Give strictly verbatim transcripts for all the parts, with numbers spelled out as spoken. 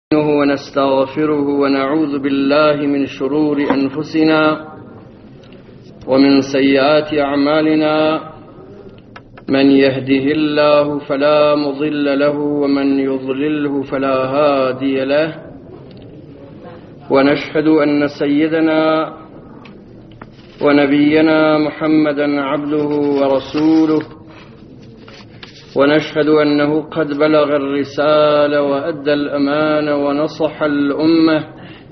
ونستغفره ونعوذ بالله من شرور أنفسنا ومن سيئات أعمالنا. من يهده الله فلا مضل له ومن يضلله فلا هادي له. ونشهد أن سيدنا ونبينا محمدا عبده ورسوله، ونشهد أنه قد بلغ الرسالة وأدى الأمانة ونصح الأمة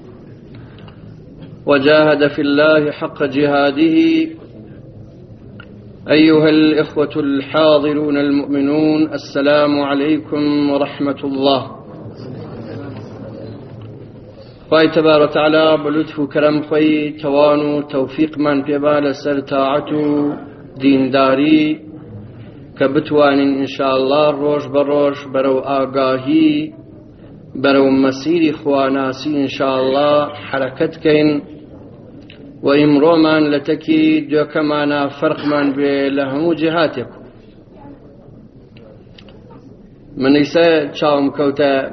وجاهد في الله حق جهاده. أيها الإخوة الحاضرون المؤمنون، السلام عليكم ورحمة الله. خواهي تبارك وتعالى بلطف وكرم خوي توانو توفيق من بيبال سرتاعتو دين داري كبتوان إن شاء الله روش بروش برو آقاهي برو مسير خواناسي إن شاء الله حركت كين وإمرو من لتكي جو كمانا فرق من بلهم جهاتكم. من إيسا شاوم كوتا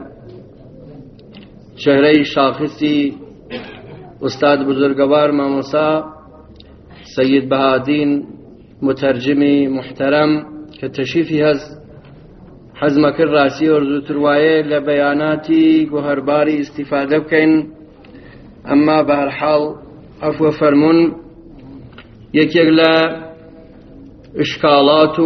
شهري شاخصي أستاذ بزرگوار ماموسا سيد بهادين مترجمي محترم كتشيفي هز حزمك الراسي ورزو ترواية لبياناتي وهرباري استفادة بكين. أما بهرحال عفو فرمون يكيغ إشكالات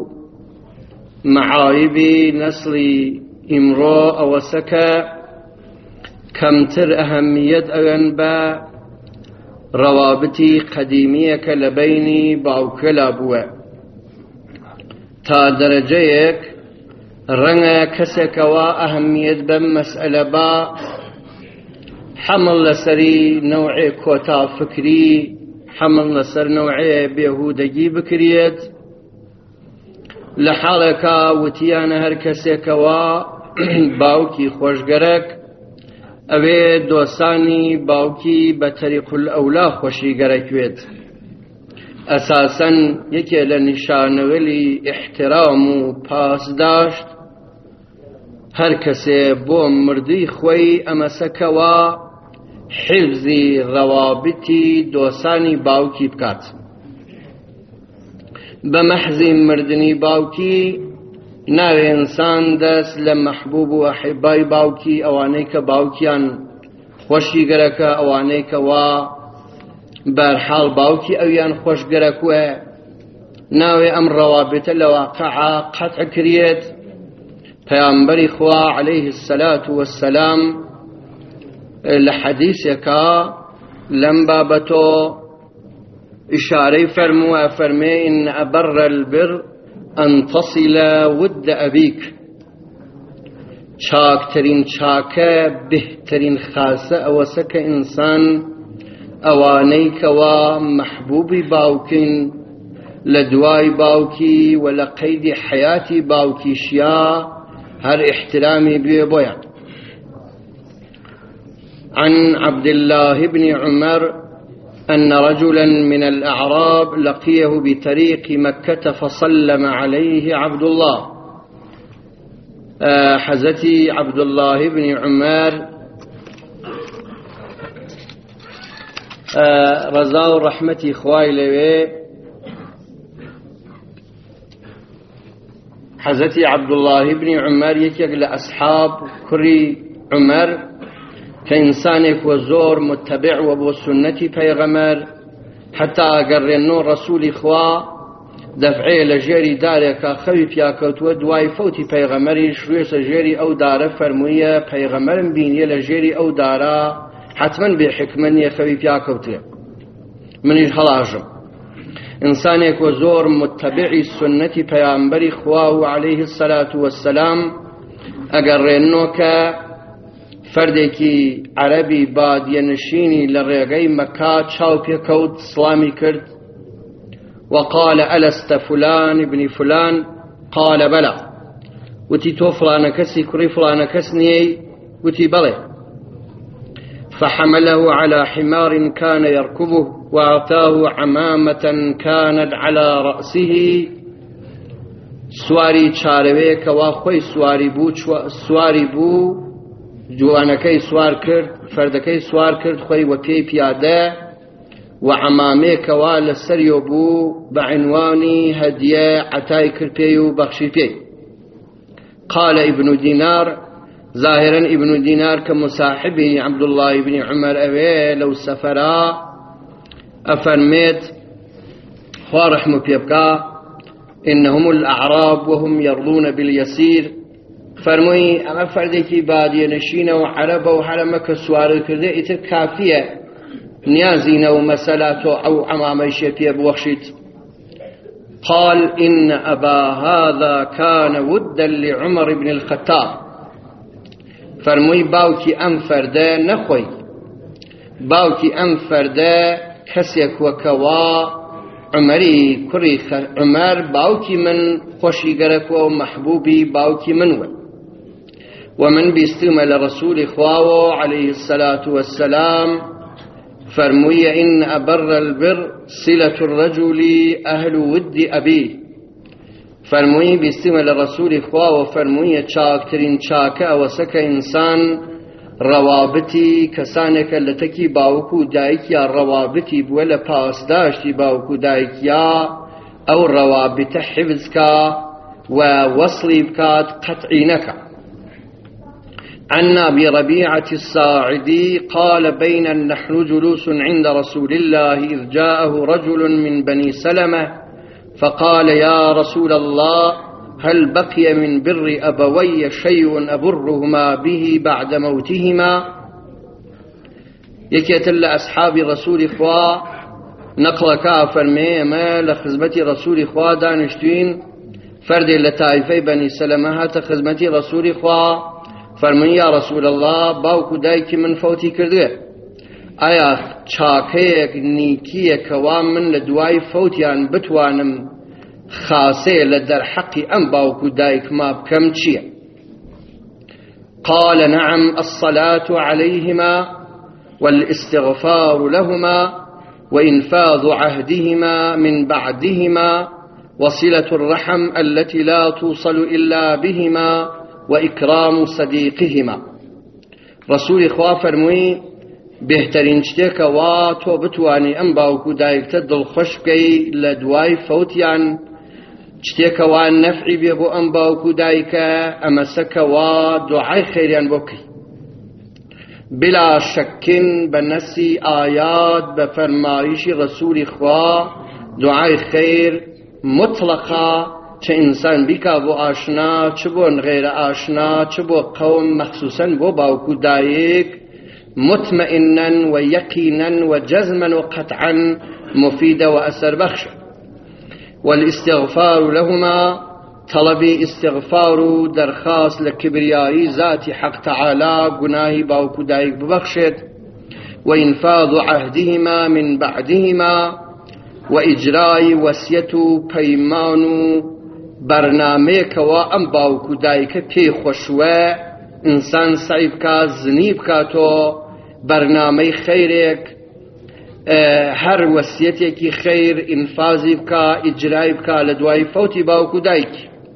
معايب نسل إمرو أو سكا كمتر أهمية أغنبا روابطي قديمية لبيني باوك لابوه تا درجەیەک ڕەنگە کەسێکەوە ئەهەمیەت بەم مەسئلە با حەمڵ لەسەری نەوعێ کۆتا فکری، حەمڵ لەسەر نەوعێ بێهودەگی بکرێت. لە حاڵێکا وتیانە هەر کەسێکەوە باوکی خۆشگەرەک ئەوێ دۆستانی باوکی بە تەریقول ئەولا خۆشیگەرەکوێت. أساساً يكي لنشانغلي احترام پاسداشت هر کسی بو مردی خوی اما سکوا حفظی روابطی دوستانی باوکی بکات. بمحضی مردنی باوکی ناو انسان دست لمحبوب و احبای باوکی اوانه که باوکیان خوشی گرکا اوانه که وا بارحال باوكي أويان خوش قركوه ناوي أمر روابط لواقع قطع كريت. پیامبر خوا عليه الصلاة والسلام لحديثك لم بابتو إشاري فرموا فرمي إن أبر البر أن تصل ود أبيك. شاكترين شاكا بهترين خاصة أوسك إنسان أوانيك ومحبوبي باوكين لدواي باوكي ولقيد حياتي باوكي شيا هر احترامي بيبويا. عن عبد الله بن عمر أن رجلا من الأعراب لقيه بطريق مكة فسلم عليه عبد الله. أه حزتي عبد الله بن عمر رضا و رحمتي خواي لوي حزتي عبد الله بن عمر يكيق لأصحاب كري عمر كإنسانك وزور متبع وبو سنتي بيغمر حتى أقرنو رسول خوا دفعي لجيري دارك خوي بياكوت ودواي فوتي بيغمري شويس جيري أو دار فرموية بيغمر بيني لجيري أو دارا حتما بحكمن يخوي بياكوتي من الهلاجم. إنسانك وزور متبعي السنة بيامبري خواه عليه الصلاة والسلام أقرنوك فردكي عربي باد ينشيني لرغي مكة شاو بيكوت سلامي كرد وقال ألست فلان ابن فلان؟ قال بلى. وتي تو فلان كسي كري فلان كسني؟ وتي بلى. فحمله على حمار كان يركبه وأعطاه عمامة كانت على رأسه سواری چارەوەیەکەوە خۆی سواری بوو سواری بوو جوانەکەی سوار کرد فەردەکەی سوار کرد خۆی وە پێی پیادە و عەمامەیەکەوە لەسەریەوە بوو بە عنوانی هەدیە عەتای کرد پێی و بەخشی پێی. قال ابن دینار ظاهرا ابن دینار کە مصاحبی عەبدوڵڵاه بن عومەر ئەوێ لەو سەفەرا ئەفەرمێت خوا ڕەحم و پێ بکا إنهم الأعراب وهم يرضون باليسير فرمووی ئەمە فەردێکی بادیەنشینە و عەرەبە و هەرەمە کە سوارە کردێ ئیتر کافیە نیازینە و مەسەلا تۆ ئەو عەمامەیشێ پێ بوەخشیت. قال إن أبا هذا كان ودا لعمر بن الخطاب فرمووی باوکی ئەم فەردە نەخۆی باوکی ئەم فەردە کەسێک وەکەوە عمەری کوڕی عومەر باوکی من خۆشیگەرەکەوە و مەحبوبی باوکی منوە ومن بیستمە لە ڕەسوولی خواوە عليه الصلاة والسلام فرموویە إن أبر البر صلة الرجل أهل ود أبيه فرمووی بیستمە لە ڕەسوولی خواوە فرموویە چاکترین چاکە ئەوەسەکە ئینسان ڕەوابتی کەسانێکە لە تەکی باوک و دایکیا ڕەوابتی بووە لە پاسداشتی باوک و دایکیا ئەو ڕەوابتە حیفزکە و وەصلی بکات قەتعی نەکە. عن أبي ربيعة الصاعدي قال بين نحن جلوس عند رسول الله إذ جاءه رجل من بني سلمة فقال يا رسول الله هل بقي من بر أبوي شيء أبرهما به بعد موتهما؟ يكيت أصحاب رسول خوا نقل كافر ميما لخزمة رسول خوا دانشتين فرد لطائفة بني سلمة هات خزمة رسول خوا فرمون يا رسول الله باوكو دايك من فوتي كردوه آیا چاکەیەک نیکیەکەوا من لە دوای فەوتیان بتوانم خاصێ لە دەرحەقی ئەم باوک و دایکما بکەم چییە؟ قال نعم الصلاة عليهما والاستغفار لهما وإنفاذ عهدهما من بعدهما وصلة الرحم التي لا توصل إلا بهما وإكرام صديقهما. رسول خوا فرمووی بهترین شتێکەوە تۆ بتوانی ئەم باوک و دایکتە دڵخۆش بکەی لە دوای فەوتیان شتێکەوە نەفعی بێ بۆ ئەم باوک و دایکە ئەمەسەکەوە دوعای خەیریان بۆ بکەی. بلا شەکین بە نەسی ئایات بە فەرمایشی ڕەسوولی خوا دوعای خەیر مطلقا چه ئینسان بیکا بۆ ئاشنا چ بۆ غێرە ئاشنا چ بۆ قەوم مەخسووسەن بۆ باوک و دایک مطمئنا ويقينا وجزما وقطعا مفيدا وأثر بخشا. والاستغفار لهما طلب استغفار درخاص لكبرياء ذات حق تعالى قناه باوك دايك ببخشت وإنفاذ عهدهما من بعدهما وإجراء وسية بيمان برنامج وأم باوك دايك بي خشوة إنسان سعيبك زنيبك تو برنامه خیرێک هەر وەسیەتێکی خەیر ئینفازی بکە ئیجرای بکە لە دوای فەوتی باوک و دایک.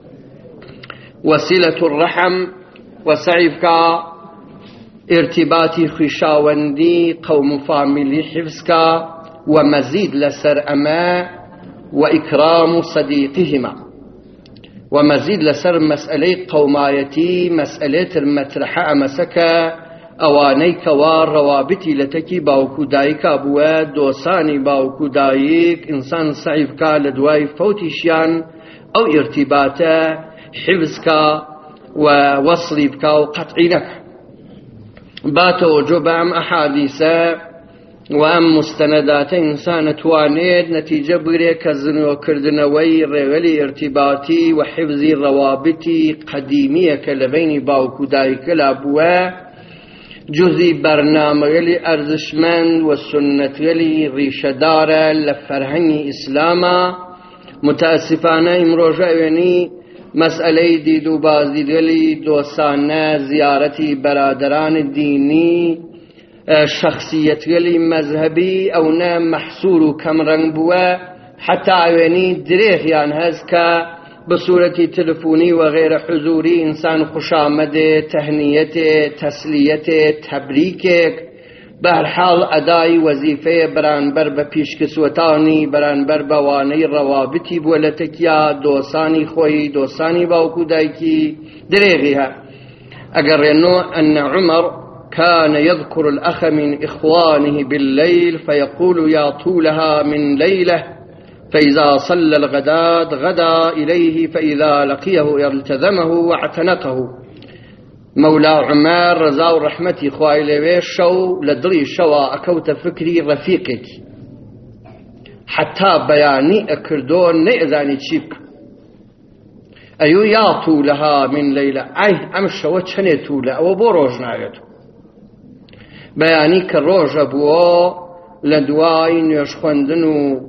وەسیلەت الرەحم وەسعی بکە ئێرتیباتی خویشاوەندی قەوم و فامیلی حیفز بکە و مەزید لەسەر ئەمە و ئیکرام صەدیقهما و مەزید لەسەر مەسئلەی قەومایەتی مەسئلەیەتر مەترحە ئەمەسەکە ئەوانەی کەوا ڕەوابتی لە تەکی باوک و دایکا بووە دۆسانی باوک و دایک ئینسان سعی بکە لە دوای فەوتیشیان ئەو ئێرتیباتە حیفز بکە و وەصلی بکە و قەتعی نەکە. با تەوەجۆ بە ئەم ئەحادیسە و ئەم مستەنەداتە ئینسان ئەتوانێت نەتیجە بگرێت کە زنۆکردنەوەی ڕێگەلی ئێرتیباتی و حیفزی ڕەوابتی قەدیمیەکە لە بینی باوک و دایکەلا بووە جزئی برنامه‌ی ارزشمند و سنت‌گلی ریشه‌دار لفرهنگ اسلام. متاسفانه امروز اوینی مسئله دید و بازدیدگلی دوستانه زیارتی برادران دینی شخصیتگلی مذهبی او نه محصور و کم رنگ بوه حتی اوینی دریغیان هست که بصورة تلفوني وغير حضوري إنسان خشامده تهنيته تسليته تبريكك بهرحال أداي وظيفة برانبر بپیشکسوتانی برانبر بواني روابطي بولتكيا دوساني خوي دوساني باوكو دايكي دريغيها أقرنو أن عمر كان يذكر الأخ من إخوانه بالليل فيقول يا طولها من ليلة فإذا صلى الغداة غدا إليه فإذا لقيه التزمه واعتنقه مولى عمر رضا ورحمتي خواهي لوي شو لدري شوا أكوت فكري رفيقك حتى بياني أكردون نئذاني تشيك أيو يا طولها من ليلة أي أمشوا چنه طولة أو بو روجنايتو بياني كالروج أبوه لدواي نيوش خوندنو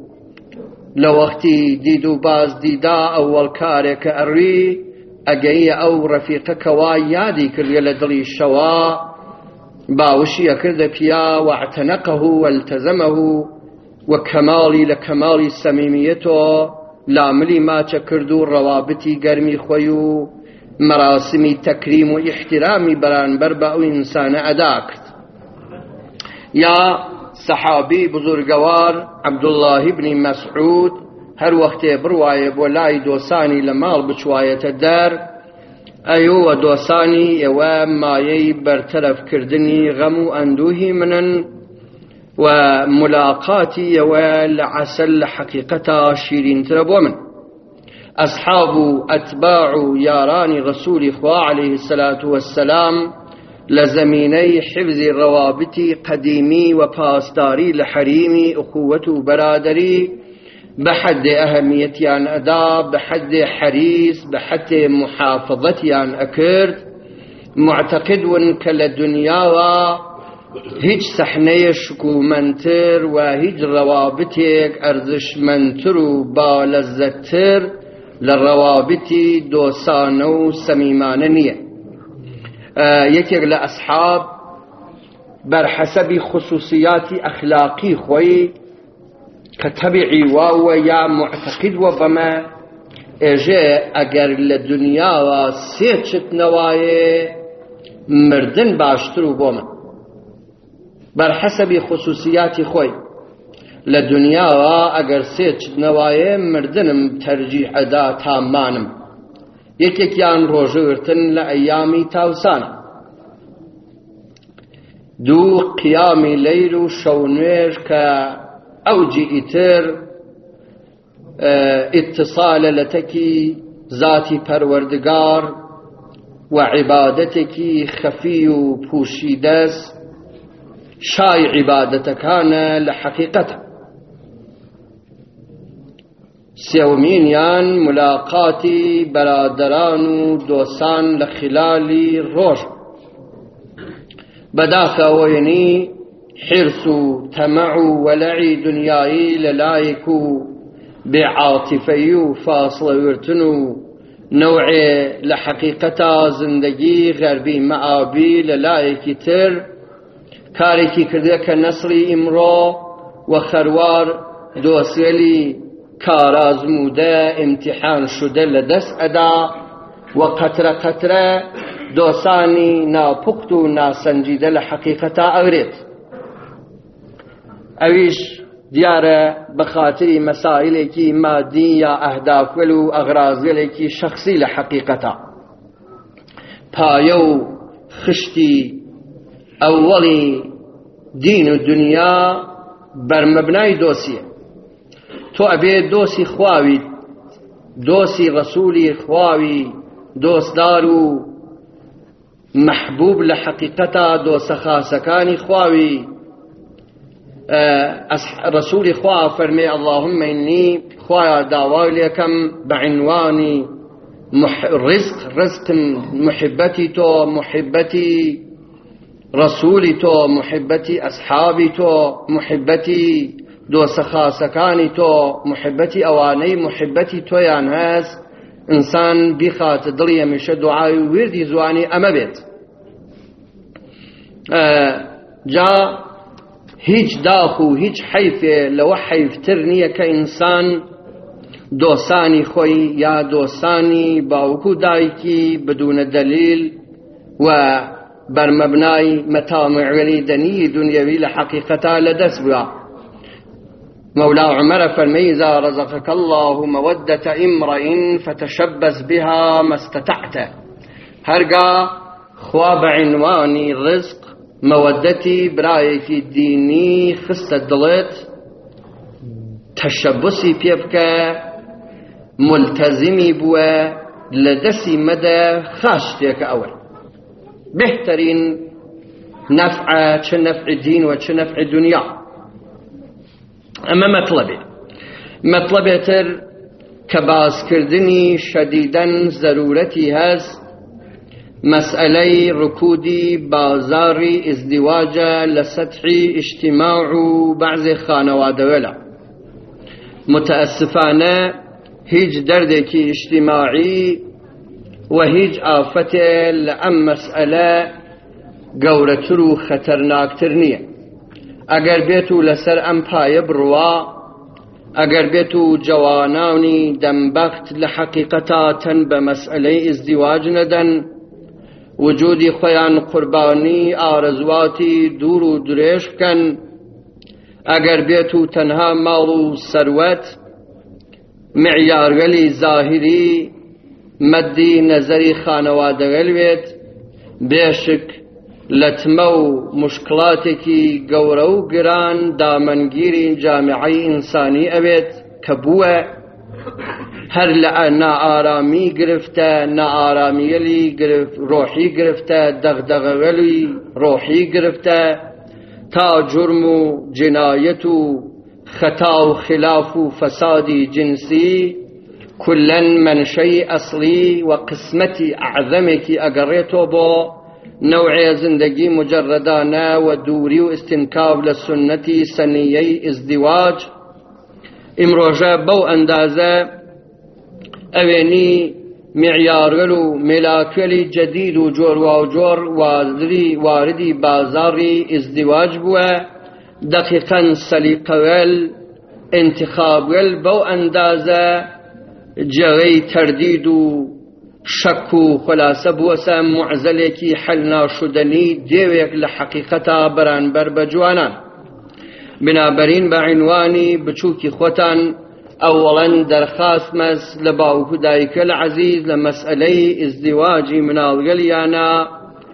لوقتي ديدو باز ديدا أول كارك أري أجي أو رفيقك ويادي كل يلدري الشوا باوشي أكرد بيا واعتنقه والتزمه وكمالي لكمالي سميميته لاملي ما تكردو روابطي قرمي خويو مراسمي تكريم واحترامي بران بربا إنسان أداكت يا صحابي بزرگوار عبد الله بن مسعود هر وقت برواية بولاي دوساني لمال بچواية الدار أيو دوساني يوام مايي برطرف كردني غمو أندوه منن وملاقاتي يوال عسل حقيقة شيرين تربو من أصحاب أتباع ياران رسول إخوة عليه الصلاة والسلام لزميني حفظ الروابط قديمي وباستاري لحريمي أخوة برادري بحد أهميتي عن أداب بحد حريص بحد محافظتي عن أكرد معتقد وانكل الدنيا هيج سحنية شكو منتر وهيج روابطك أرزش منتر وبالزتر للروابط دوسانو سميمانية آه يكير لأصحاب برحسب خصوصيات أخلاقي خوي كتبعي واو يا معتقد وبما اجاء اگر لدنيا وسيتشت نوايه مردن باشترو بومن برحسب خصوصيات خوي لدنيا اگر سيتشت نوايه مردنم ترجيح ادا تامانم يكيكيان روجورتن لأيامي تاوسانا دو قيامي ليل شونوير كا أوجي إتر اتصال لتكي ذاتي پروردگار وعبادتكي خفي پوشيدس شاي عبادتكان لحقيقته سيومين يان ملاقاتي برادران دوسان لخلالي روج بداخا ويني حرص تمع ولعي دنياي للايكو بعاطفي فاصل ورتنو نوعي لحقيقة زندگي غربي معابي للايكي تر كاريكي كردك نصري امرو وخروار دوسيلي كاراز مودا امتحان شده لدس ادا وقطره قطره دوساني نا پختو نا سنجيده لحقيقة اغريت اويش ديارة بخاطري مسائلكي مادية أهداف ولو أغراض لكي شخصي لحقيقة بايو خشتي أولي دين الدنيا برمبناي دوسية تو أبي دوسي خواوي دوسي رسولي خواوي دوس دارو محبوب لحقيقة دوس خاسكاني خواوي رسول خواه فرمي اللهم إني خواه دعوة لكم بعنواني مح رزق رزق محبتي تو محبتي رسولي تو محبتي أصحابي تو محبتي دو سخاسكاني تو محبتي أواني محبتي تو يانهاز إنسان بخات ضلية مش دعاء ويردي زواني أما بيت آه جاء هیچ داخو هیچ حیفه لو حیفتر نیه که انسان دۆسانی خۆی یا دۆسانی باوک و دایکی بدون دلیل و بەرمەبنای مەتامعێنی دەنی دنیەوی لە حەقیقەتا لەدەست بووە. مولا عمر فرمي إذا رزقك الله مودة امرئ فتشبث بها ما استطعت. هرقا خواب عنواني رزق مودتي برايكي ديني خست الدلت تشبثي بيبكى ملتزمي بوا لدسي مدى خاشتك أول بهترين نفع چه نفع دين و چه نفع دنيا. أما مطلبي مطلبي تر كباس كردني شديدا ضرورتي هز مسألة ركودي بازاري ازدواجا لسطحي اجتماع بعض خانوادولا. متأسفانه هيج دردكي اجتماعي وهيج آفته لأم مسألة قورتر و خطرناكتر نية. اگر بيتو لسر ام پاية بروا، اگر بيتو جواناوني دنبخت لحقيقتا تن بمسألة ازدواج ندن، وجودي خوان قرباني آرزواتي دور و دريش بكن، اگر بيتو تنها مالو سروت معيارغلي ظاهري مدي نظري خانوادغلويت بيشك لتمو مشكلاتكي قورو قران دامنگيرين جامعي إنساني أبيت كبوة هر نا آرامي قرفتا نا آرامي يلي قرف روحي قرفتا دغدغغلي روحي قرفتا تا جرم جناية خطا خلاف فساد جنسي كلن من شيء أصلي وقسمتي أعظمك أقريتو بو نوع زندگی مجردانه و دوری و استنکاب لسنتی سنیه ازدواج امروجه بو اندازه اوینی معیارگلو ملاکلی جدید و جور و جور واردی واردی بازاری ازدواج بوه دقیقا سلیقوال انتخابگل بو اندازه جغی تردید و شك و خلاصة بوسا معزلكي حلنا شدني ديويك لحقيقتا برانبر بجوانا بنابرين بعنواني بچوكي خوتان اولا درخواست مز لباوكو دايك العزيز لمسألة ازدواجي منالغليانا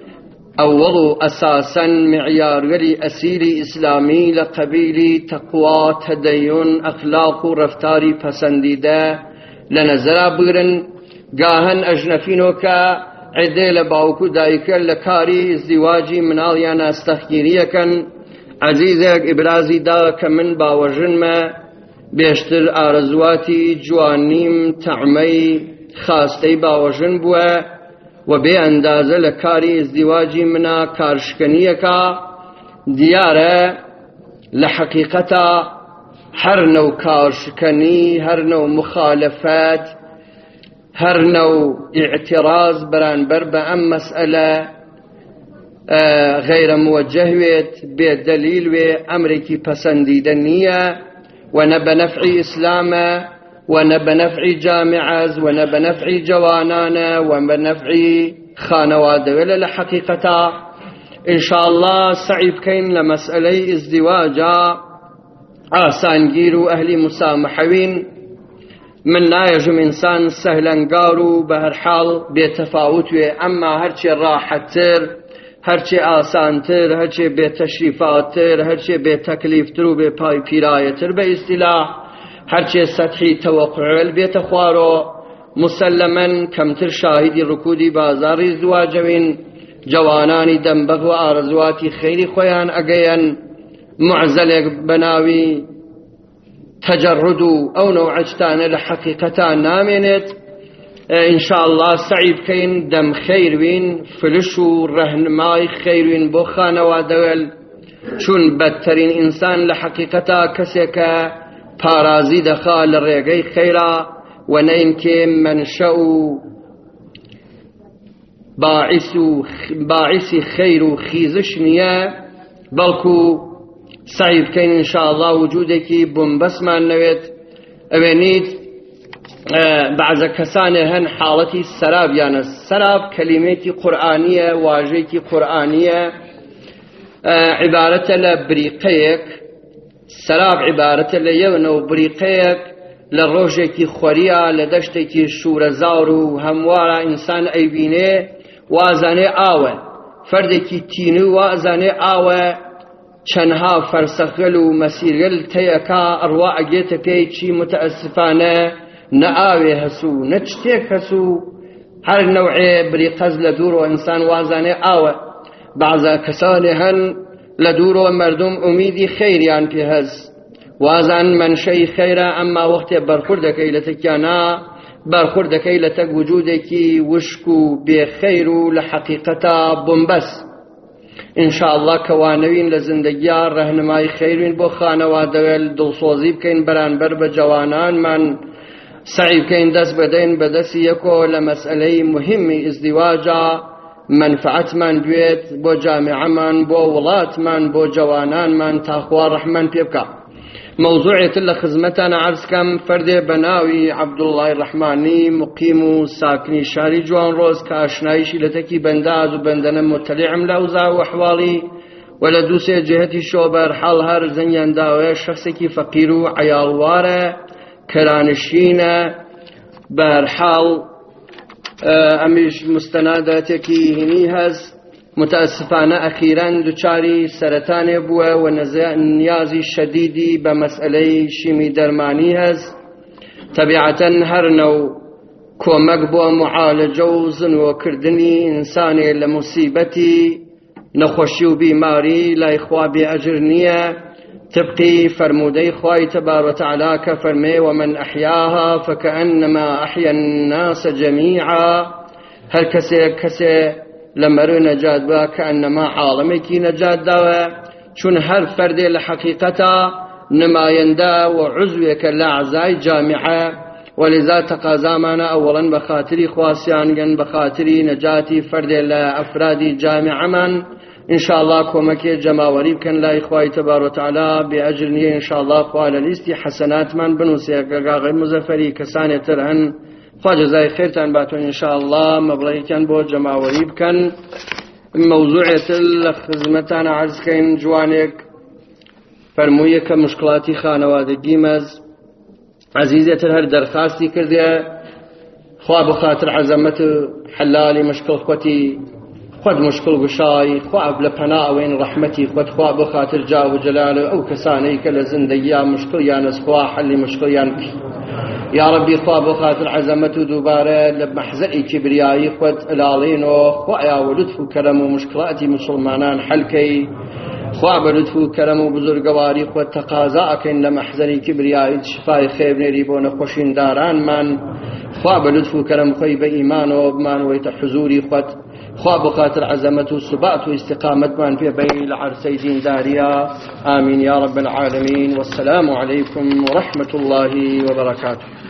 اولو اساسا معيار غلي اسيري اسلامي لقبيلي تقوى تدين اخلاق رفتاري پسنديده لنظر بغرن گاهن اجنفینو که عده لباوکو دایکل لکاری ازدواجی منالیان استخگیریه کن عزیزک ابرازی دا که من باوجن ما بیشتر آرزواتی جوانیم تعمی خاستی باوجن بوه و بی اندازه لکاری ازدواجی منا کارشکنیه که دیاره لحقیقتا هر نوع کارشکنی هر نوع مخالفت هر نوع اعتراض برانبر بأم مسألة غير موجه ويت بدليل وأمريكي پسنديدنية ونبى نفع إسلامه ونبى نفع جامعز ونبى نفع جوانانا ونبى نفع خانواد ولا لحقيقة إن شاء الله سعيب كين لمسألة ازدواجا آسانگير أهل مسامحوين من نايجم إنسان سهلا قارو بهر حال بيتفاوت أما هرشي راحتر هرچی آسانتر، هرچی به تشریفاتر، هرچی به تکلیفتر و به پای پیرایتر به اصطلاح، هرچی سطحی توقعل به تخوارو مسلما کمتر شاهدی رکودی بازاری زواجوین جوانانی دنبغ و آرزواتی خیری خویان اگیان معزل بناوی تجرد او نوعجتان لحقیقتا نامینت إن شاء الله سعيد كين دم خير وين فلشو رهن ماي خير وين بخانة ودول شون بدترين إنسان لحقيقتا كسيكا بارازي دخال الرقاي خيرا ونين كيم منشأ باعث باعث خير وخيزش نيا بلكو سعيد كين إن شاء الله وجودك بنبس مع النويت أبنيت بعض كسانه هن حالتي السراب يعني السراب كلمتي قرآنية واجيتي قرآنية عبارة لبريقيك سراب عبارة ليونو بريقيك لروجيكي خوريا لدشتكي شورزاورو هموارا إنسان أيبيني وازاني آوه فردكي تينو وازاني آوه چەندها فەرسەخگەل و مەسیرگەل تەیەکا ئەڕوا ئەگێتە پێی چی متەئەسفانە نە ئاوێ هەسوو نە شتێک هەسوو هەر نەوعێ بریقەز لە دوورەوە ئینسان وازانێ ئاوە بەعزا کەسانێ هەن لە دوورەوە مەردم ئومیدی خەیریان پێ هەز وازان منشەی خەیرە ئەمما وەختێ بەرخورد دەکەی لە تەکیانە بەرخورد دەکەی لە تەک وجودێکی وشک و بێخەیر و لە حەقیقەتە بۆمبەس ئینشاءالله کەوانەوین لە زندگیە ڕەهنمای خەیرین بۆ خانەوادەوێل دڵسۆزی بکەین بەرامبەر بە جوانانمان سعی بکەین دەست بەدەین بەدەستی یەکۆ لە مەسئلەی مهمی ئیزدیواجە منفعەتمان دوێت بۆ جامعەمان بۆ وڵاتمان بۆ جوانانمان تاخوا ڕەحمان پێ بکە موضوعێتر لە خزمەتانە عەرزکەم فەردێ بە ناوی عەبدوڵڵای ڕەحمانی مقیم و ساکنی شاری جوانڕۆژ کە ئاشناییشی لە تەکی بەنداز و بەندەنە متەلیعم لە ئەوزا و ئەحواڵی و لە دووسێ جێهەتی شۆ بەرحاڵ هەر زەنگیان داوەیە شەخسێکی فەقیر و عەیاڵوارە کەرانشینە بەرحاڵ ئەمیش مستەناداتێکی هینی هەز متأسفانە ئەخیران دووچاری سەرەتانێ بووە و نیازی شەدیدی بە مەسئلەی شیمی دەرمانی هەز تەبیعەتەن هەر نەو کۆمەک بۆ معالەجە و زنوەکردنی ئینسانێ لە موسیبەتی نەخۆشی و بیماری لای خوا بێ ئەجر نییە طبقی فرمودەی خوای تبارک و تعالی کە فەرمێ ومن ئەحیاها فکەئەنەما ئەحیا الناس جەمیعا هەر کەسێک کەسێ لمرو نجات با كأنما عالمكي نجات داوه چون هر فرد لحقيقتا نمايندا وعزوك لأعزاي جامعة ولذا تقازامنا أولا بخاطري خواسيانغن بخاطري نجاتي فرد لأفراد جامعة من إن شاء الله كومكي جماوري بكن لا إخوائي تبارك وتعالى بأجرني إن شاء الله قوال الاستي حسنات من بنوسيك غير مزفري كسانة ترهن خواجه جزای خیرتان باتون انشاءالله مبلغیتان بۆ جەماوەری بکەن مەوزوعێتر لە خزمەتانە عەرز کەین جوانێک فەرموویە کە مشکڵاتی خانەوادەگی مەز عەزیزێتر هەر دەرخاستی کردێ خوا بخاتر عەزەمەت حەلالی مشکڵ خوەتی خود مشکل گشای خواب لپنا وین رحمتی خود خواب بخاطر جا و جلال او کسانی که لزندگی مشکل یا نسخوا حل مشکل یا نبی یا ربی خواب بخاطر عظمت و دوباره لمحزنی کبریایی خود الالین و خوایا و لطف و کرم و مشکلاتی مسلمانان حل کی خواب لطف و کرم و بزرگواری خود تقاضا کن لمحزنی کبریایی شفای خیر نریبون خوشین داران من خواب لطف و کرم خوی به ایمان و بمان و حضوری خود خواب بخاطر عزمت و ثبات و استقامت من في بين العرسي دين داريا آمين يا رب العالمين والسلام عليكم ورحمة الله وبركاته.